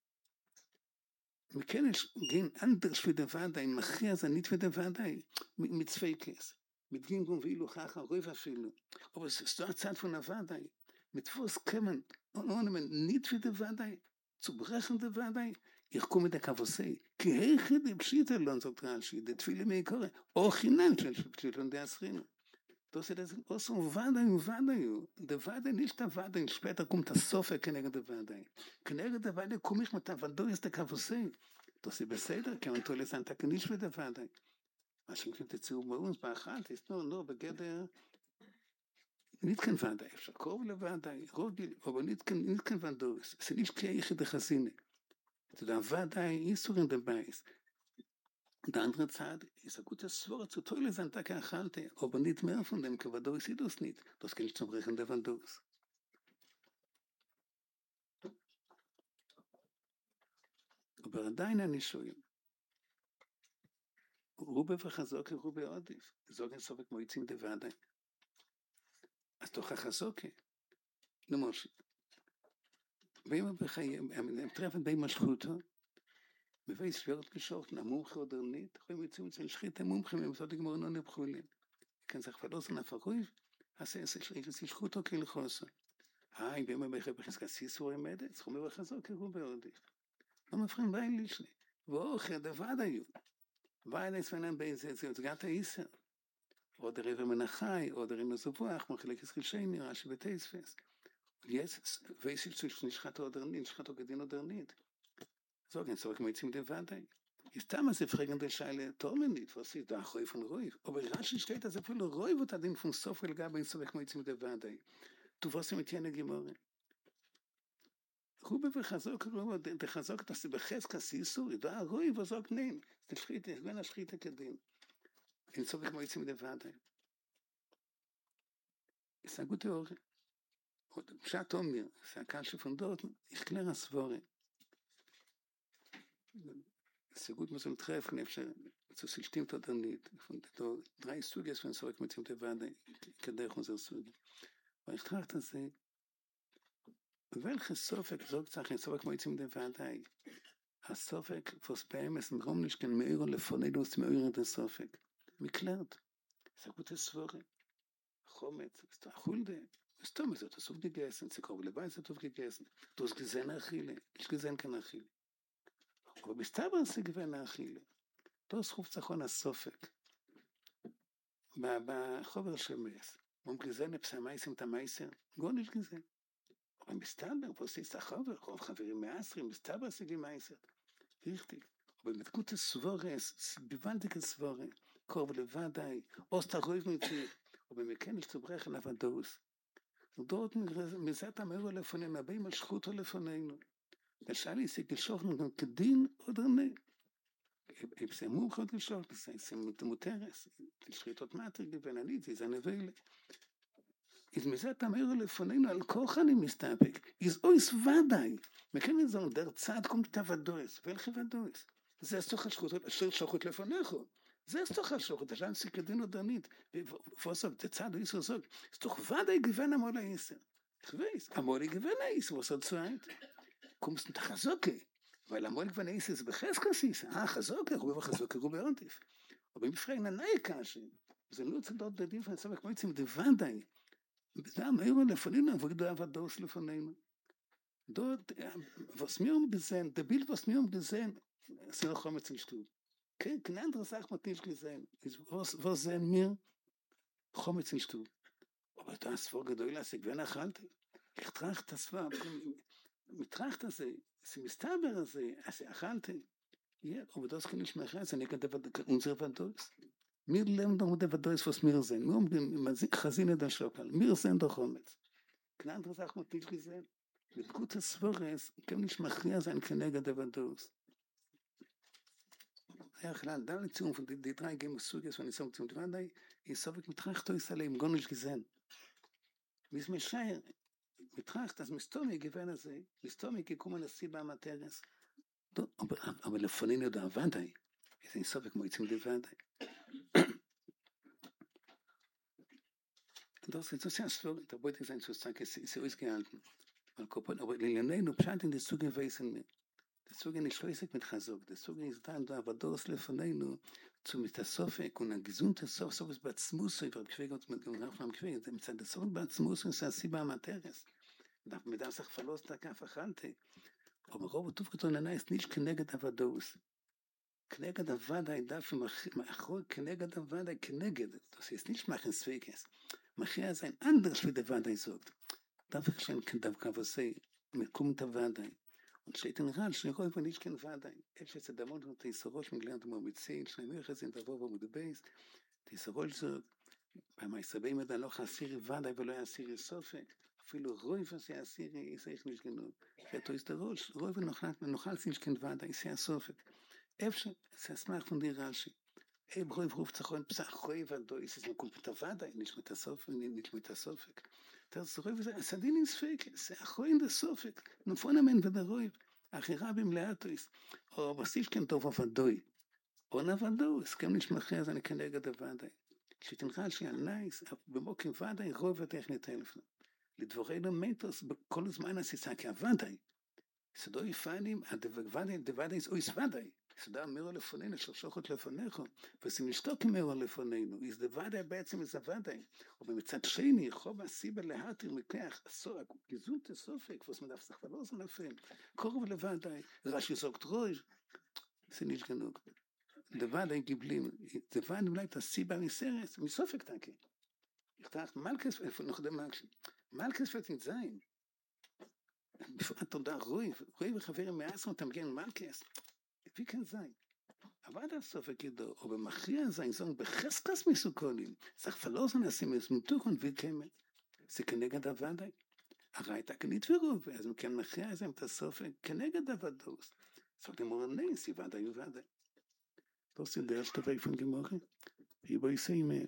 מכן יש גין אנדר שווידוודאי, מכריע זה נתווידוודאי, מצווי כס. mit gingum wie lu gaga rüber fühlen aber es ist doch Zeit von der Wadai mit was kommen ohne man nicht wieder Wadai zu brechen der Wadai ich komme der Kavosei ki heche die Pschite lohnt so dran steht die viele mehr kore auch hinein schon und der Schrin das ist das so Wadai der Wadai nicht der Wadai später kommt das Sofa kenege der Wadai kenege der Wadai komme ich mit der Wadai ist der Kavosei das ist besser kann man tolle Santa nicht wieder Wadai מה שאתם תצאו באונס באחת, לא בגדר, נתכן ועדה, אפשר קרוב לוועדה, אבל נתכן ועדוס, זה נשקע יחד החסינה. אתה יודע, ועדה היא איסורים דבייס. Der andere Zeit ist ein gutes Wort zu toll sein, da kann ich halten, aber nicht mehr von dem, Kavadus sieht das nicht. Das kann ich zum Brechen der Vandus. Aber עדיין אני שואל, רובה וחזוקה, רובה עודף. זוגן סובק מועצים דוודאי. אז תוך החזוקה, למשל, הם טרפן בי משכותו, מביא סבירות קשורת, המומחה עודרנית, יכולים יוצאים אצל שחית המומחה, ומסוד לגמור לא נבחולים. כאן זה כבר לא זה נפרויב, אז זה שחותו כלחוסו. בימה בחזקה סיסור עמדת, זכומי וחזוקה, רובה עודף. לא מפרים בי לישלי. ואוכל דוודאי. weil es wenn ein Bein so gatter ist oder eben Menachai oder in so Buch מחלק ישכישני רש בטייספס jetzt weiß ich nicht hat oder nicht hat gedin oder nicht sagen so mit dem Devante ist damals die fragende Scheile Tomen nicht was ist da Roi von Roi aber rasch steht das für Roi wird dann von Sofel gab in so mit dem Devante du was mit jene gemorgen Rube וחזוק, תחזוק את בחזקה סיסו, ידע רוי וזוק נין, תשחית, בין השחית כדין. אין צורך מועצים מדוודאי. הסגו תיאורי. פשט אומר, סעקה שפונדות, יכלר הסבורי. הסגות מזול טרף, נפשר, zu stimmt oder nicht. Von da drei Studios von so mit dem Devade, כדרך unser Studio. Aber ich trage das welche Sofek sagt Sachen so wie mit dem Devade. A Sofek was beim ist warum nicht kein mehr telefonieren aus dem Eure der Sofek. Miklärt. Das gute Swore. Chomet, ist Hulde. Ist Thomas hat das gegessen, sie kommen dabei hat das gegessen. Du hast gesehen Achille, ich gesehen kein Achille. Aber bist aber sie gewesen Achille. Das ruft sich an Sofek. בחובר של מס, ומגזן פסמייסים את המייסר, גונש גזן. אבל מסתבר, פוסט החובר, רוב חברים מעשרים, מסתבר סגי מייסר. richtig. Aber mit gutes Svores, gewaltige Svore, קרוב לוודאי, אוסט הרוב מציר, aber wir können nicht zu brechen auf הדוס. ודort מזאת המאור לפנינו, מהבי משכותו לפנינו. ושאלי, ist geschoften כדין oder nicht? Sie haben auch geschaut, sie mit dem Muteres, die Schritt Matri gewinnen nicht, sie ist eine Weile. Ist mir sagt, am Eure לפנינו, על כוח אני מסתפק, ist ois ודאי. Wir können sagen, der Zeit kommt der Vadois, welche Vadois? זה סוך השחוט, אשר שוחט לפניך. זה סוך השוחט, אשר סיכדין oder nicht. Was sagt, der Zeit ist so, ist doch ודאי gewinnen amol Eiser. Ich weiß, amol gewinnen Eiser, was hat Zeit? Kommst du nach Chazoke? weil המועל כבר נעיסס בחזקסיס, חזוקה, רובה וחזוקה, רובה עונטיף. אבל בפרק ננאי קשי, זה לא צדות דדים, ואני סבק כמו יצאים דוודאי. זה המאירו לפנינו, וגדו עבדוס לפנינו. דוד, וסמיום גזן, דביל וסמיום גזן, זה לא חומץ נשתות. כן, כנען דרסך מתניש גזן, וזן מיר, חומץ נשתות. אבל אתה הספור גדול להשיג, ואין אכלתי. הכתרח את הספור, מתרחת הזה, sie מסתבר הזה, אז אכלתי. aber das kann ich machen, also nicht unsere Vadois. Wir lernen doch mit der Vadois, was wir sind. Wir haben Chazine der Schokal. Wir sind doch Hometz. Keine andere Sache muss nicht gesehen. mit guten Svores kann ich מכריע sein כנגד der Vadois. Erchland, dann Beziehung von die drei gehen Suges von Isam zum Dwandai, ist so wie Betracht ist allein gar nicht gesehen. Wie es mir scheint, Betracht, das Mistomi gewesen ist, Mistomi gekommen ist sie beim Materes. Aber לפנינו דאבנדאי, ist ein Sofik Moitzim Dwandai. Das ist das erste, da wollte ich sein zu sagen, es ist ausgehalten. Aber Lilianenu pschat in die Zuge weißen mir. Die Zuge nicht schließig mit Chazok. Die Zuge ist da, aber das לפנינו, zu mit der Sofik und ein gesunder Sofik, so ist Batzmus, ich habe Quäge und mit dem Rauch am Quäge, mit der Sofik Batzmus ist das Siba Materes. Mit dem sich verlost der Kaff Achante. Aber Robo Tufketon Lana ist nicht כנגד Avados. כנגד Avada, ich darf מאחור כנגד Avada, כנגד. Das ist nicht machen Zweikes. Machia ist ein anderes, wie der Avada sagt. Darf ich schon דווקא ועושה מקום את הוודאי. ושאית נראה שרוי וניש כן ודאי. איפה שדמות תיסורוש מגלנת מומיצין, שני מרחזים דבוב ומודבייס, תיסורוש זאת, במייסבי מדע לא חסירי ודאי ולא יסירי סופק, אפילו רוי ועושה יסירי יסייך נשגנות. ואתו יסתרוש, רוי ונוכל סישכן ודאי, יסי הסופק. איפה שסמך פונדי רש"י. רוי ורוב צחון פסח רוי ודאי, יסי מקום את הוודאי, נשמת הסופק. Das Räuber, es hat ihn ins Fake, es ist auch in der Sofik, nur von einem Ende der Räuber, ach, ich habe ihm leert ist, aber was ich kann doch auf der Doi, ohne der Doi, es kann nicht mehr sein, ich kann nicht der Wadai. כשתנחה שהנייס, במוקם ודאי, רובה טכנית טלפון. לדבורנו מטוס, בכל הזמן עשיסה, כי הוודאי, סדו יפנים, הוודאי זה אויס ודאי. סדה אמרו לפנינו, שלושות לפניך, וזה נשתוק אמרו לפנינו, אז דוודאי בעצם זה ודאי. ובמצד שני, חוב הסיבה להתיר מכך, גזות הסופק, וסמדף סחבלו זה נפל, קורב לוודאי, רש"י זוגת ראש, זה נשגנוג. דוודאי גיבלים, דוודאי אולי את הסיבה מסרס, מסופק תקי. יחתך מלכס, איפה נוחדם מלכס? מלכס ותית זין. בפרט תודה רוי וחברים מעצמו תמגן מלכס. wie kann sein? Aber das so verkehrt, aber Machia sein Song בחסקס מסוכולים, צריך verlosen לשים es מתוך und kämen. זה כנגד הוודאי. הרי הייתה כנית ורוב, אז מכן Machia sein את הסוף כנגד הוודאוס. זאת אומרת, נס, ודאי וודאי. Das ist der erste Weg von Gemorre. Wie bei Seime.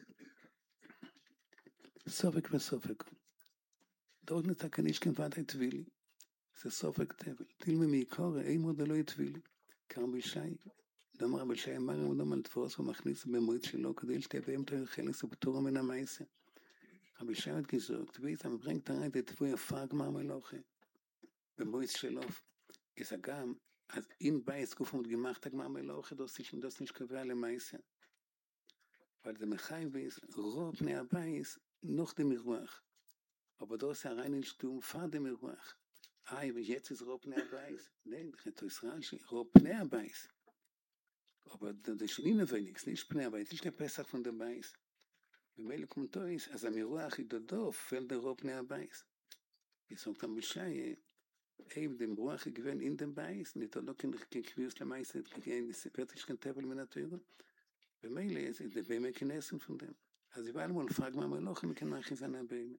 Sofik וסופק. דוד נתקן איש כן ודאי תבילי. זה סופק תבל. תלמי מעיקור, אימו דלא יתבילי. קרם בישי, דאמר בישי אמר אמודם על תפוס ומכניס במועד שלו כדי שתהיה בהם תויר חלס ובתורה מן המייסה. רבי שי עוד גזוק, תביאית המברנק תרד את תבוי הפר גמר מלוכה. במועד שלו, איזה גם, אז אם בייס גוף ומדגימחת גמר מלוכה, דוס נשקבע למייסה. אבל זה מחי בייס, רוב פני הבייס, נוח דמרוח. אבל דוס הרעין נשתום פר דמרוח. und jetzt ist Rob Neabais. Nein, das ist Rashi, Rob Neabais. Aber das ist nicht wenig, nicht Neabais, nicht der Pesach von der Beis. Wenn Meile kommt da ist, als Amiruach ist da, fällt der Rob Neabais. Ich sage dann Bescheid, dem Ruach gewinnt in dem Beis, nicht auch noch kein Quirs der Meister, es wird sich kein Tevel mehr natürlich. Wenn Meile ist, der Beime kein Essen von dem. Also ich war einmal, frag mal noch, ich kann nachher sein Beime.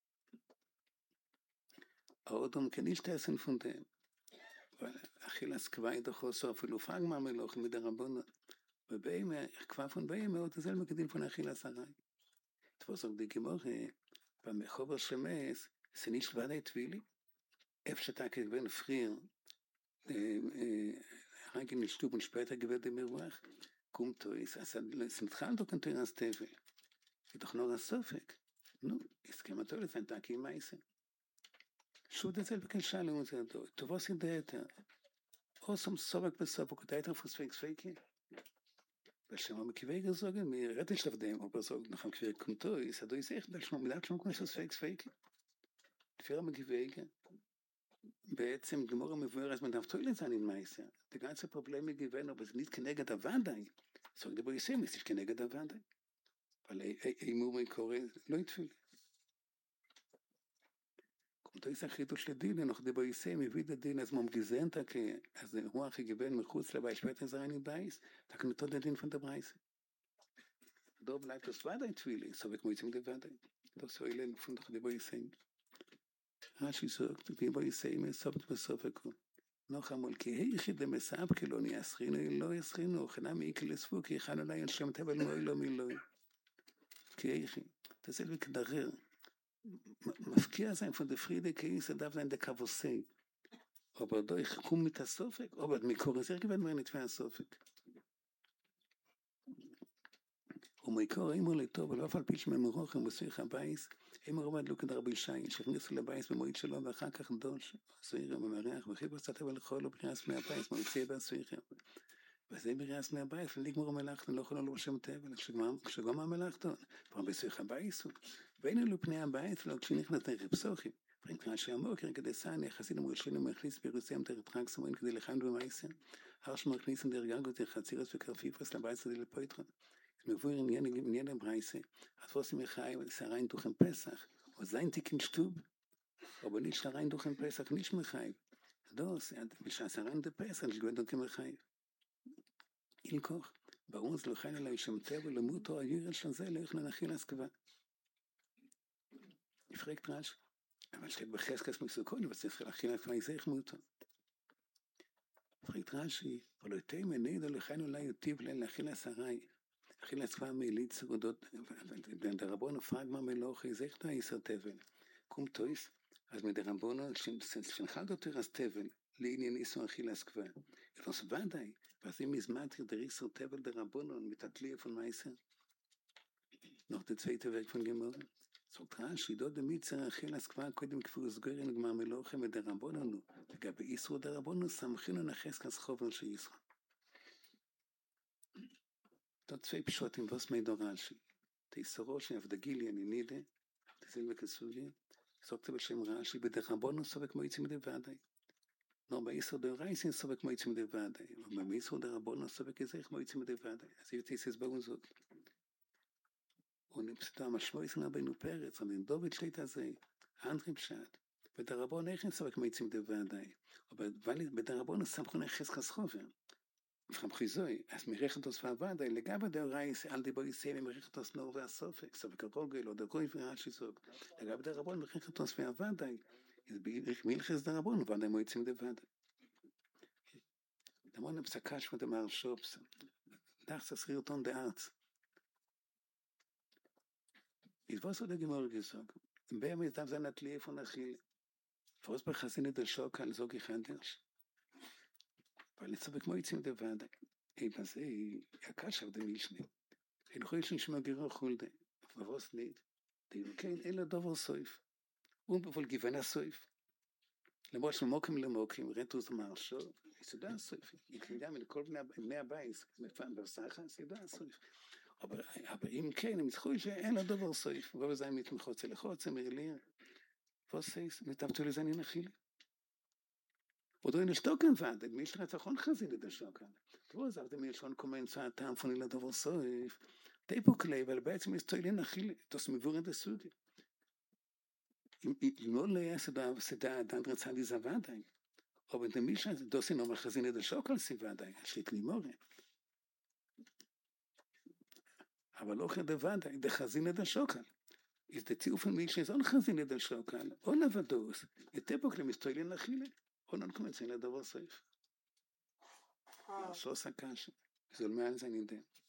האודום כן יש תעשן von dem. weil אכילס קוואי דחוסו אפילו פאג מהמלוך מדי רבונו. ובאימה, קוואי פון באימה, עוד זה למקדים פון אכילס הרי. תפוס עוד דיגימורי, במחובר שמס, זה ניש ודאי תבילי. איפה שאתה כגוון פריר, רק אם נשתו בן שפטה גוון דמרוח, קום טויס, אז נתחל דו כאן תוירס תבל. ותוכנור הסופק. נו, הסכמתו לזה, תקי מייסה. שוד את זה בקשה למוזר דוי. טובוס ידעתה. אוסם סובק בסובק, ודאית רפוספק ספקי. בשם המקיבי גזוגן, מרדת שלבדם, או בסוג נחם כפיר קומטו, יסדו יסייך דלשמו, מידת שלום כמו שספק ספקי. תפיר המקיבי גן. בעצם גמור המבואר אז מדוותוי לזה אני מייסר. זה ganze Probleme gewesen, aber es nicht כנגד הוודאי. סוג דבו יסיים, es ist כנגד הוודאי. אבל אימור מקורא לא יתפיל. Und das ist ein Dien, noch die Boise, mit wieder Dien, als man gesehen hat, als der Ruach gewinnt, mit Chutz, aber ich werde in sein Beis, da kann ich tot den Dien von der Preis. Da bleibt das weiter in Twilling, so wird man jetzt im Gewende. Das soll ich von der Boise. Rashi sagt, die Boise, mir ist so etwas so verkommen. נוח אמול, כי היכי דמסעבקי לא ניאסרינו, לא יסרינו, חנם איקי לספוקי, חנו לה ינשם תבל מוי לא מילוי. כי היכי, תעשל וכדרר, מפקיע זין פון דה פרידה, כי איסא דף זין דה קבוסי. אבל דו יחקום מת הסופק, אבל מקור הזה גבן מר נתפי הסופק. ומקור אימו לטוב, ולא אף על פי שממרוך, ומוסיך הבייס, אימו רובד לא כדר בישי, שהכניסו לבייס במועד שלו, ואחר כך דוש, סוירם ומריח, וחיבו קצת אבל לכל ובריאס מהבייס, מוציאה בסוירם. וזה בריאס מהבייס, לגמור המלאכתון, לא יכולו לו בשם טבל, כשגום המלאכתון, כבר בסויך הבייס הוא, ואין אלו פני הבייס, לא כשנכנס דרך פסוחים, פרנקרן שהמוקר כדי סען, יחסין המורשלים ומכניס בירוסים דרך טרק סמוין כדי לחיים במייסן, הרש מכניסים דרך גלגות, דרך חצירס וקרפיפוס לבייס הזה לפויטרון. מבואר עניין הברייסה, אז ועושים מחיים, סעריים דוכן פסח, או זין תיקן שטוב, אבל nicht סעריים דוכן פסח, nicht מחיים. דוס, בשעשריים דה פסח, שגוי דוכן מחיים. אילכוך, ברור זה לכן אליי שם טבע, למותו הירל של זה, לא יכולה להכיל הסקבה. נפרק טרש, אבל שחק בחסקס מסוכון, אבל צריך להכיל הסקבה, יזך מותו. נפרק טרשי, אבל יותר מנידו לכן אולי יוטיב להכיל הסעריים. אכיל עצמה מילית סעודות, דרבונו פרגמה מלוכי, זכת איסר תבל. קום טויס, אז מדרבונו, שנחלת יותר אז תבל, לעניין איסר אכיל הסקבה. אלוס ודאי, ואז אם הזמנתי דריסר תבל דרבונו, מתעתלי איפון מייסר. נוח דצווי תווק פון גמור. זאת רעה, שידות דמיצר אכיל הסקבה, קודם כפור סגורין גמר מלוכי מדרבונו, לגבי איסרו דרבונו, סמכינו נחס כסחובר שיסרו. דות צווי פשוטים, ווס מי דור רש"י. תיסורו שאבדגילי אני נידה, תזיל וכסוגיה, סוקת בשם רש"י, בדרבונו סובק מויצים מדוודאי. נו, באיסור דאורייסין סובק מויצים מדוודאי, אבל באיסור דרבונו סובק איזך מויצים מדוודאי. אז יהיו תיסס בגון זאת. ונפסדו המשמעויסן רבינו פרץ, רבינו דוד שליט הזה, אנדרי פשט, בדרבונו איך סובק מויצים מדוודאי, אבל בדרבונו סמכו נחס חסחובר. מבחם חיזוי, אז מרחתוס ועבדי, לגבי דאורייס, אל דיבו יסיים מרחתוס נור והסופק, סופק הרוגל, או דרכוי ורש"י סוג. לגבי דרבון, מרחתוס ועבדי, מלחס דרבון, ועדי מועצים דוודאי. דמון הפסקה שמו דמר שופס, דחס הסרירתון דארץ. יתבוס עוד הגמור גסוג, באמת אתם זה נטלי איפה נחיל, פרוס בחסינת דשוק על זוגי חדש, אבל לצובק מועצים דוודאי. אז זה הקש עבדי מישני. אין חוי שנשמע גירו חולדה. ובוס נית. כן, אין לו דובר סויף. הוא בפול גיוון הסויף. למרות שמוקים למוקים, רטוס מרשו, יסודה הסויף. יקלידה מלכל בני הבייס, מפעם ברסחה, יסודה הסויף. אבל אם כן, הם צריכו שאין לו דובר סויף. ובזה הם מתמחוצה לחוצה, מרליר. פוסייס, מתאבטו לזה אני נחיל. עוד אין שטוקן ועד, מי שרצחון חזין את השוקן. תראו, אז אתם יש לנו קומנסה, טעם פוני לדבר סויף. טיפו כלי, אבל בעצם יש תוילי נחיל, תוס מבורן דסוגי. אם לא היה סדה אדם רצה לי זוודאי, אבל מי שדוסין אומר חזין את השוקל סיוודאי, שריק לימורי. אבל לא כדוודאי, דחזין את השוקל. אז דציופן מי שזון חזין את השוקל, או נבדוס, יטפו כלי מסתוילי נחילי. או נקומצה לדבר סויף. סוס הקש. זול מעל זה נדע.